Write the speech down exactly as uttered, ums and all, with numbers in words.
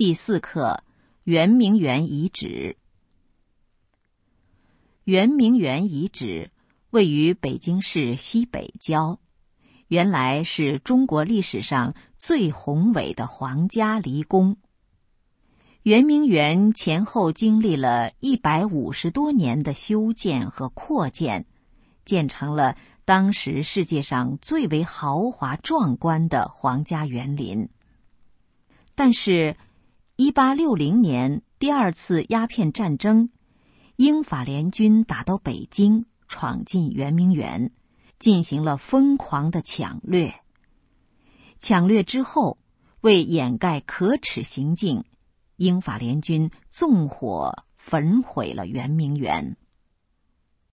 第四课：圆明园遗址。圆明园遗址位于北京市西北郊，原来是中国历史上最宏伟的皇家离宫。圆明园前后经历了一百五十多年的修建和扩建，建成了当时世界上最为豪华壮观的皇家园林。但是一八六零年第二次鸦片战争，英法联军打到北京，闯进圆明园，进行了疯狂的抢掠。抢掠之后，为掩盖可耻行径，英法联军纵火焚毁了圆明园。